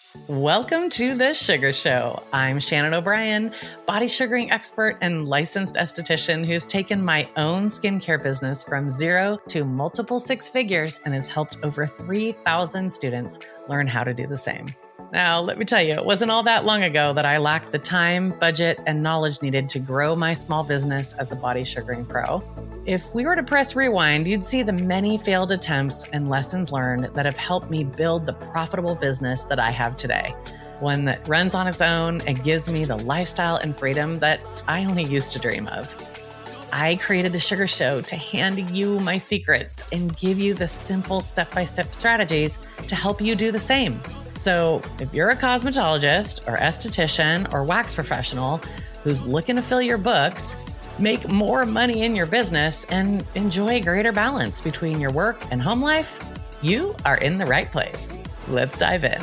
Welcome to The Sugar Show. I'm Shannon O'Brien, body sugaring expert and licensed esthetician who's taken my own skincare business from zero to multiple six figures and has helped over 3,000 students learn how to do the same. Now, let me tell you, it wasn't all that long ago that I lacked the time, budget, and knowledge needed to grow my small business as a body sugaring pro. If we were to press rewind, you'd see the many failed attempts and lessons learned that have helped me build the profitable business that I have today. One that runs on its own and gives me the lifestyle and freedom that I only used to dream of. I created The Sugar Show to hand you my secrets and give you the simple step-by-step strategies to help you do the same. So if you're a cosmetologist or esthetician or wax professional who's looking to fill your books, make more money in your business, and enjoy greater balance between your work and home life, you are in the right place. Let's dive in.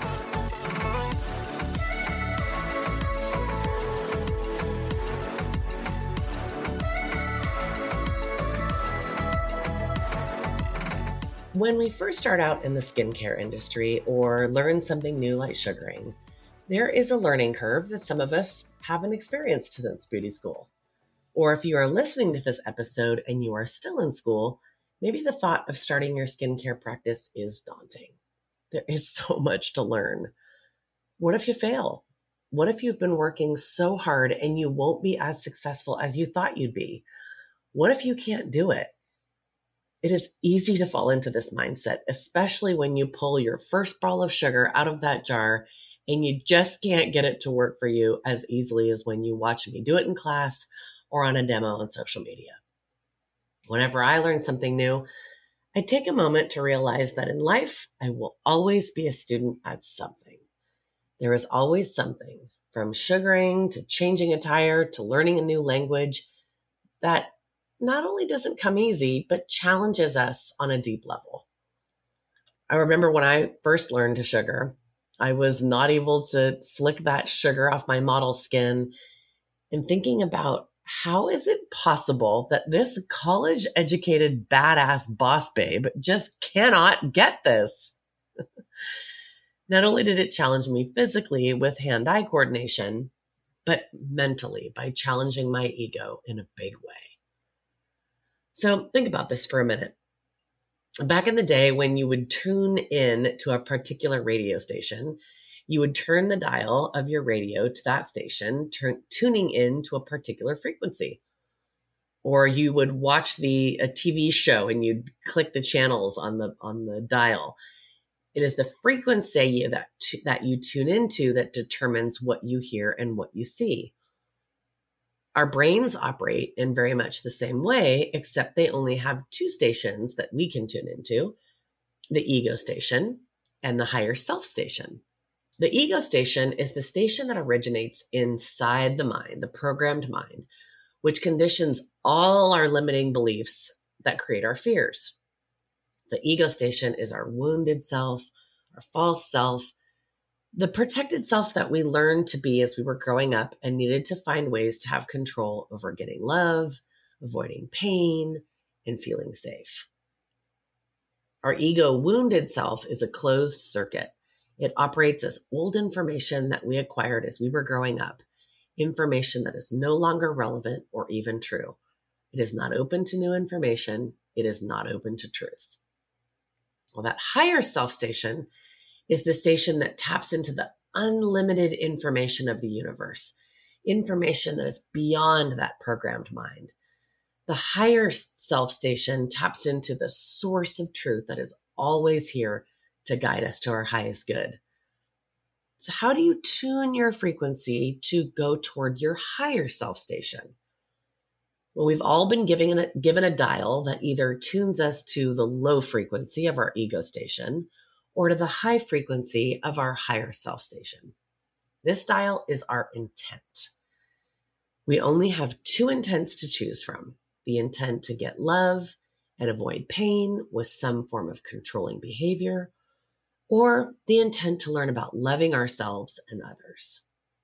When we first start out in the skincare industry or learn something new like sugaring, there is a learning curve that some of us haven't experienced since beauty school. Or if you are listening to this episode and you are still in school, maybe the thought of starting your skincare practice is daunting. There is so much to learn. What if you fail? What if you've been working so hard and you won't be as successful as you thought you'd be? What if you can't do it? It is easy to fall into this mindset, especially when you pull your first ball of sugar out of that jar and you just can't get it to work for you as easily as when you watch me do it in class or on a demo on social media. Whenever I learn something new, I take a moment to realize that in life, I will always be a student at something. There is always something, from sugaring to changing a tire to learning a new language, that not only doesn't come easy, but challenges us on a deep level. I remember when I first learned to sugar, I was not able to flick that sugar off my model skin and thinking about how is it possible that this college-educated badass boss babe just cannot get this? Not only did it challenge me physically with hand-eye coordination, but mentally by challenging my ego in a big way. So think about this for a minute. Back in the day when you would tune in to a particular radio station, you would turn the dial of your radio to that station, tuning in to a particular frequency. Or you would watch a TV show and you'd click the channels on the dial. It is the frequency that you tune into that determines what you hear and what you see. Our brains operate in very much the same way, except they only have two stations that we can tune into, the ego station and the higher self station. The ego station is the station that originates inside the mind, the programmed mind, which conditions all our limiting beliefs that create our fears. The ego station is our wounded self, our false self, the protected self that we learned to be as we were growing up and needed to find ways to have control over getting love, avoiding pain, and feeling safe. Our ego wounded self is a closed circuit. It operates as old information that we acquired as we were growing up, information that is no longer relevant or even true. It is not open to new information. It is not open to truth. Well, that higher self station is the station that taps into the unlimited information of the universe, information that is beyond that programmed mind. The higher self station taps into the source of truth that is always here to guide us to our highest good. So how do you tune your frequency to go toward your higher self station? Well, we've all been given a dial that either tunes us to the low frequency of our ego station or to the high frequency of our higher self station. This dial is our intent. We only have two intents to choose from: the intent to get love and avoid pain with some form of controlling behavior, or the intent to learn about loving ourselves and others.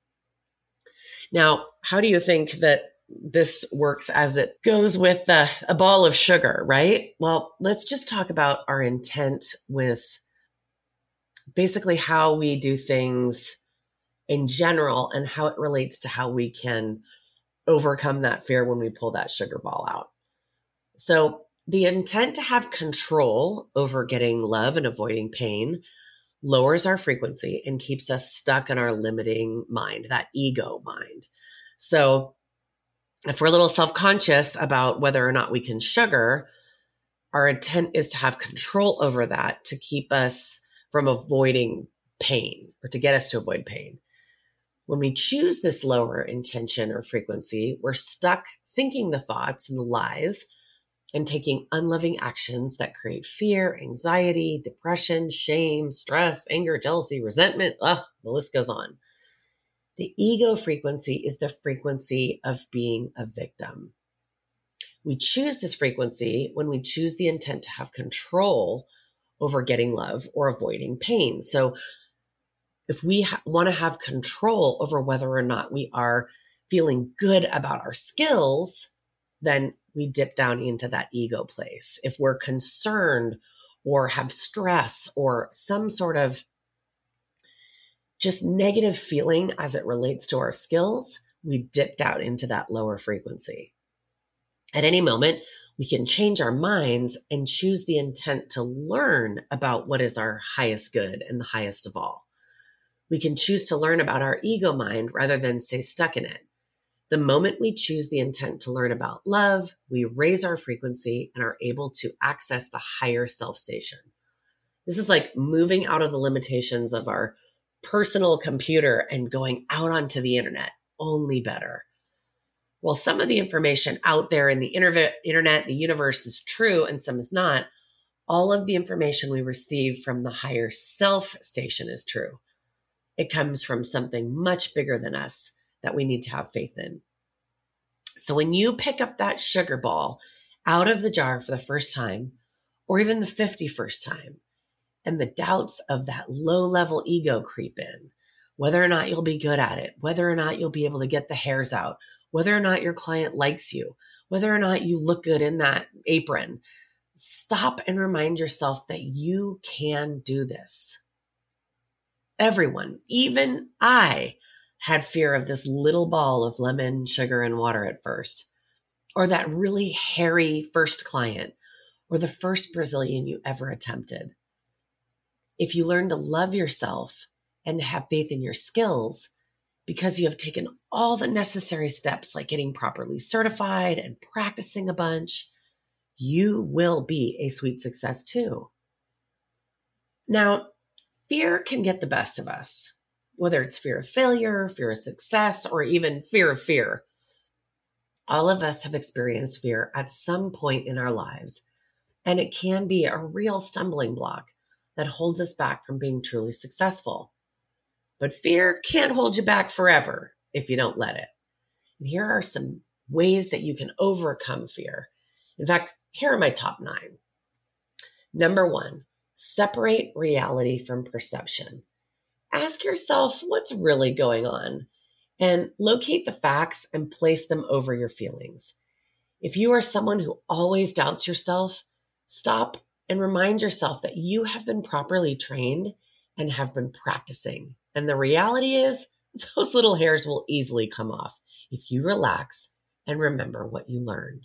Now, how do you think that this works as it goes with a ball of sugar, right? Well, let's just talk about our intent with basically how we do things in general and how it relates to how we can overcome that fear when we pull that sugar ball out. So the intent to have control over getting love and avoiding pain lowers our frequency and keeps us stuck in our limiting mind, that ego mind. So if we're a little self-conscious about whether or not we can sugar, our intent is to have control over that to keep us from avoiding pain or to get us to avoid pain. When we choose this lower intention or frequency, we're stuck thinking the thoughts and the lies and taking unloving actions that create fear, anxiety, depression, shame, stress, anger, jealousy, resentment. The list goes on. The ego frequency is the frequency of being a victim. We choose this frequency when we choose the intent to have control over getting love or avoiding pain. So if we want to have control over whether or not we are feeling good about our skills, then we dip down into that ego place. If we're concerned or have stress or some sort of just negative feeling as it relates to our skills, we dip down into that lower frequency. At any moment, we can change our minds and choose the intent to learn about what is our highest good and the highest of all. We can choose to learn about our ego mind rather than stay stuck in it. The moment we choose the intent to learn about love, we raise our frequency and are able to access the higher self station. This is like moving out of the limitations of our personal computer and going out onto the internet, only better. While some of the information out there in the internet, the universe is true and some is not, all of the information we receive from the higher self station is true. It comes from something much bigger than us that we need to have faith in. So when you pick up that sugar ball out of the jar for the first time, or even the 51st time, and the doubts of that low-level ego creep in, whether or not you'll be good at it, whether or not you'll be able to get the hairs out, whether or not your client likes you, whether or not you look good in that apron, stop and remind yourself that you can do this. Everyone, even I, had fear of this little ball of lemon, sugar, and water at first, or that really hairy first client, or the first Brazilian you ever attempted. If you learn to love yourself and have faith in your skills, because you have taken all the necessary steps like getting properly certified and practicing a bunch, you will be a sweet success too. Now, fear can get the best of us, whether it's fear of failure, fear of success, or even fear of fear. All of us have experienced fear at some point in our lives, and it can be a real stumbling block that holds us back from being truly successful. But fear can't hold you back forever if you don't let it. And here are some ways that you can overcome fear. In fact, here are my top 9. Number 1, separate reality from perception. Ask yourself what's really going on and locate the facts and place them over your feelings. If you are someone who always doubts yourself, stop and remind yourself that you have been properly trained and have been practicing. And the reality is, those little hairs will easily come off if you relax and remember what you learned.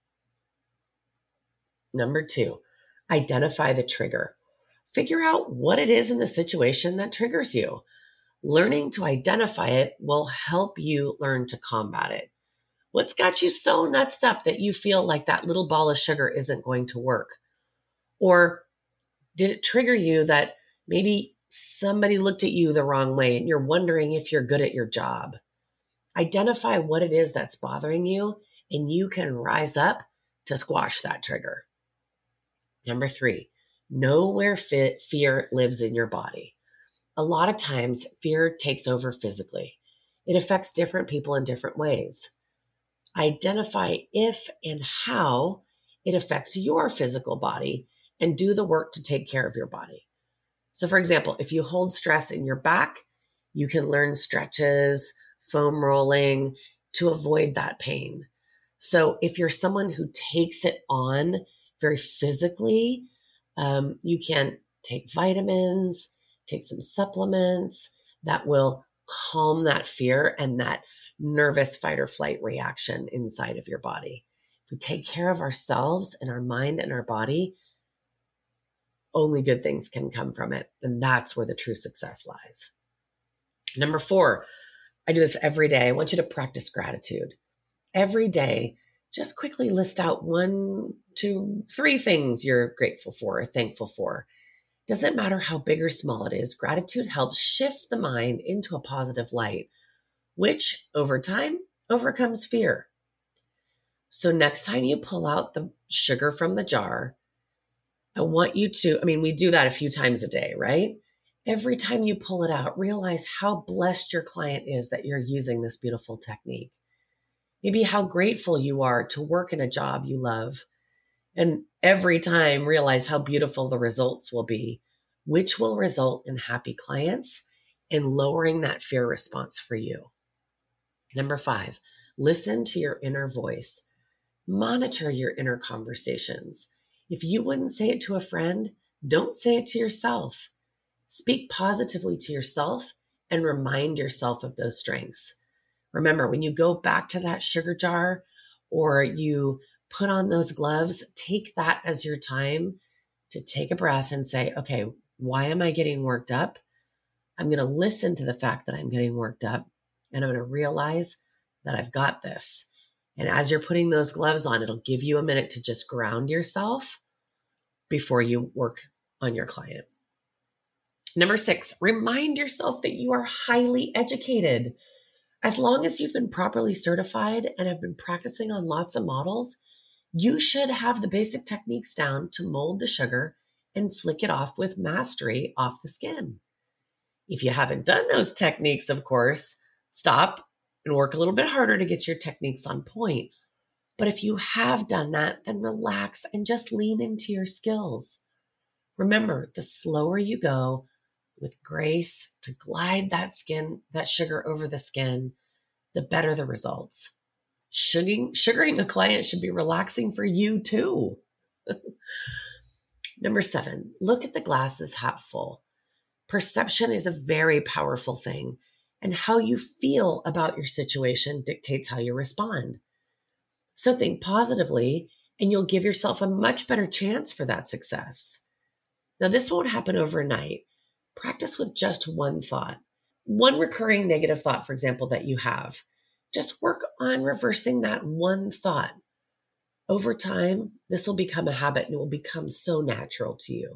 Number 2, identify the trigger. Figure out what it is in the situation that triggers you. Learning to identify it will help you learn to combat it. What's got you so nutsed up that you feel like that little ball of sugar isn't going to work? Or did it trigger you that maybe somebody looked at you the wrong way and you're wondering if you're good at your job? Identify what it is that's bothering you, and you can rise up to squash that trigger. Number 3, know where fear lives in your body. A lot of times, fear takes over physically. It affects different people in different ways. Identify if and how it affects your physical body and do the work to take care of your body. So for example, if you hold stress in your back, you can learn stretches, foam rolling to avoid that pain. So if you're someone who takes it on very physically, you can take vitamins, take some supplements that will calm that fear and that nervous fight or flight reaction inside of your body. If we take care of ourselves and our mind and our body, only good things can come from it. And that's where the true success lies. Number 4, I do this every day. I want you to practice gratitude. Every day, just quickly list out 1, 2, 3 things you're grateful for or thankful for. Doesn't matter how big or small it is, gratitude helps shift the mind into a positive light, which over time overcomes fear. So next time you pull out the sugar from the jar, I want you to, we do that a few times a day, right? Every time you pull it out, realize how blessed your client is that you're using this beautiful technique. Maybe how grateful you are to work in a job you love. And every time realize how beautiful the results will be, which will result in happy clients and lowering that fear response for you. Number 5, listen to your inner voice. Monitor your inner conversations. If you wouldn't say it to a friend, don't say it to yourself. Speak positively to yourself and remind yourself of those strengths. Remember, when you go back to that sugar jar or you put on those gloves, take that as your time to take a breath and say, okay, why am I getting worked up? I'm going to listen to the fact that I'm getting worked up, and I'm going to realize that I've got this. And as you're putting those gloves on, it'll give you a minute to just ground yourself before you work on your client. Number 6, remind yourself that you are highly educated. As long as you've been properly certified and have been practicing on lots of models, you should have the basic techniques down to mold the sugar and flick it off with mastery off the skin. If you haven't done those techniques, of course, stop and work a little bit harder to get your techniques on point. But if you have done that, then relax and just lean into your skills. Remember, the slower you go with grace to glide that sugar over the skin, the better the results. Sugaring a client should be relaxing for you too. Number 7, look at the glass as half full. Perception is a very powerful thing, and how you feel about your situation dictates how you respond. So think positively, and you'll give yourself a much better chance for that success. Now, this won't happen overnight. Practice with just one thought. One recurring negative thought, for example, that you have. Just work on reversing that one thought. Over time, this will become a habit and it will become so natural to you.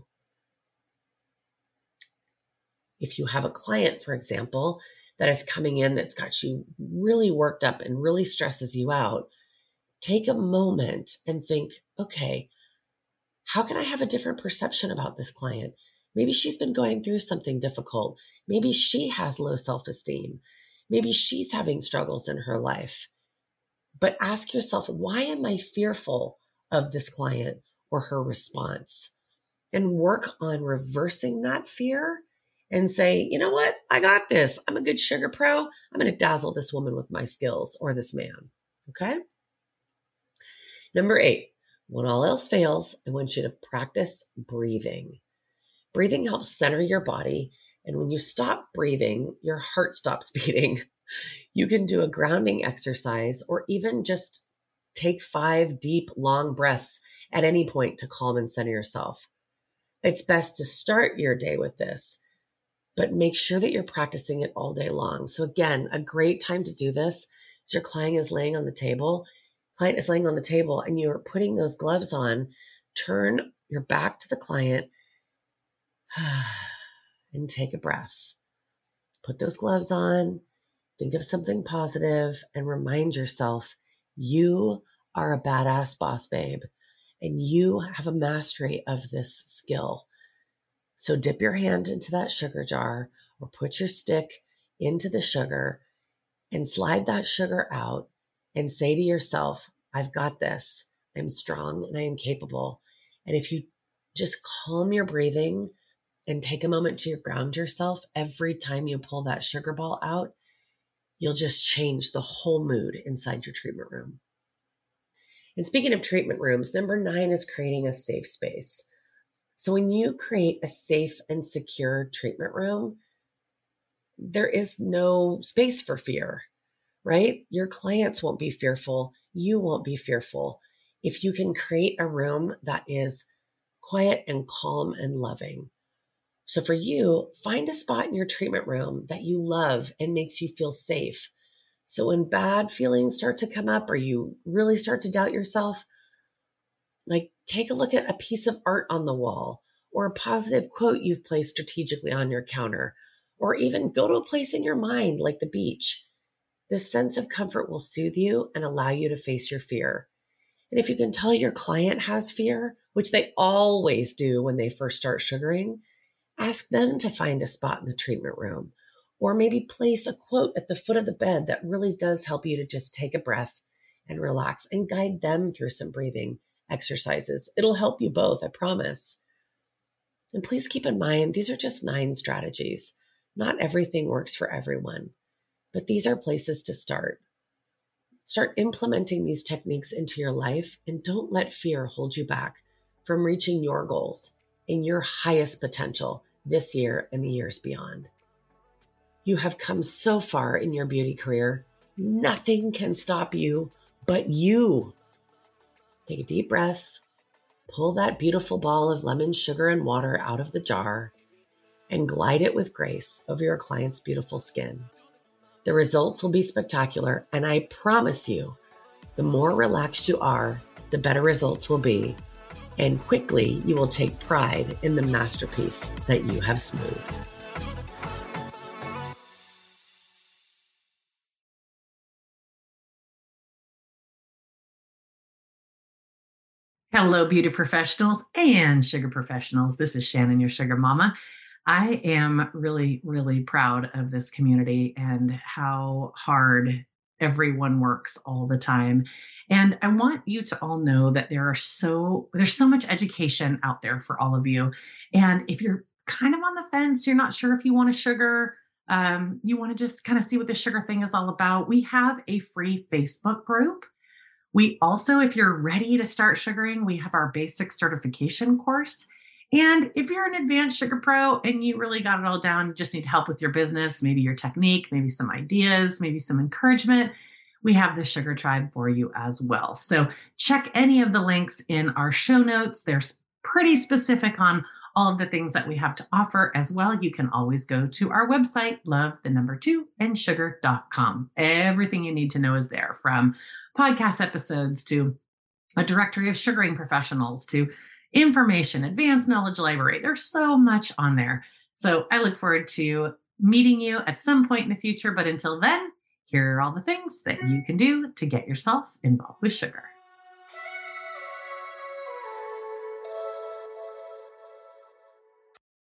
If you have a client, for example, that is coming in that's got you really worked up and really stresses you out, take a moment and think, okay, how can I have a different perception about this client? Maybe she's been going through something difficult. Maybe she has low self-esteem. Maybe she's having struggles in her life. But ask yourself, why am I fearful of this client or her response? And work on reversing that fear and say, you know what? I got this. I'm a good sugar pro. I'm going to dazzle this woman with my skills or this man. Okay. Number 8, when all else fails, I want you to practice breathing. Breathing helps center your body. And when you stop breathing, your heart stops beating. You can do a grounding exercise or even just take 5 deep, long breaths at any point to calm and center yourself. It's best to start your day with this, but make sure that you're practicing it all day long. So again, a great time to do this is your client is laying on the table. Client is laying on the table and you're putting those gloves on. Turn your back to the client and take a breath. Put those gloves on. Think of something positive and remind yourself you are a badass boss babe and you have a mastery of this skill. So dip your hand into that sugar jar or put your stick into the sugar and slide that sugar out and say to yourself, I've got this. I'm strong and I am capable. And if you just calm your breathing and take a moment to ground yourself every time you pull that sugar ball out, you'll just change the whole mood inside your treatment room. And speaking of treatment rooms, number 9 is creating a safe space. So when you create a safe and secure treatment room, there is no space for fear, right? Your clients won't be fearful. You won't be fearful if you can create a room that is quiet and calm and loving. So for you, find a spot in your treatment room that you love and makes you feel safe. So when bad feelings start to come up or you really start to doubt yourself, like take a look at a piece of art on the wall or a positive quote you've placed strategically on your counter, or even go to a place in your mind like the beach. This sense of comfort will soothe you and allow you to face your fear. And if you can tell your client has fear, which they always do when they first start sugaring, ask them to find a spot in the treatment room, or maybe place a quote at the foot of the bed that really does help you to just take a breath and relax, and guide them through some breathing exercises. It'll help you both, I promise. And please keep in mind, these are just 9 strategies. Not everything works for everyone, but these are places to start. Start implementing these techniques into your life, and don't let fear hold you back from reaching your goals and your highest potential this year and the years beyond. You have come so far in your beauty career. Nothing can stop you but you. Take a deep breath, pull that beautiful ball of lemon sugar and water out of the jar, and glide it with grace over your client's beautiful skin. The results will be spectacular, and I promise you, the more relaxed you are, the better results will be, and quickly you will take pride in the masterpiece that you have smoothed. Hello, beauty professionals and sugar professionals. This is Shannon, your sugar mama. I am really, really proud of this community and how hard everyone works all the time. And I want you to all know that there's so much education out there for all of you. And if you're kind of on the fence, you're not sure if you want to sugar, you want to just kind of see what the sugar thing is all about, we have a free Facebook group. We also, if you're ready to start sugaring, we have our basic certification course. And if you're an advanced sugar pro and you really got it all down, just need help with your business, maybe your technique, maybe some ideas, maybe some encouragement, we have the Sugar Tribe for you as well. So check any of the links in our show notes. They're pretty specific on all of the things that we have to offer as well. You can always go to our website, love2andsugar.com. Everything you need to know is there, from podcast episodes to a directory of sugaring professionals to information, advanced knowledge library. There's so much on there. So I look forward to meeting you at some point in the future. But until then, here are all the things that you can do to get yourself involved with sugar.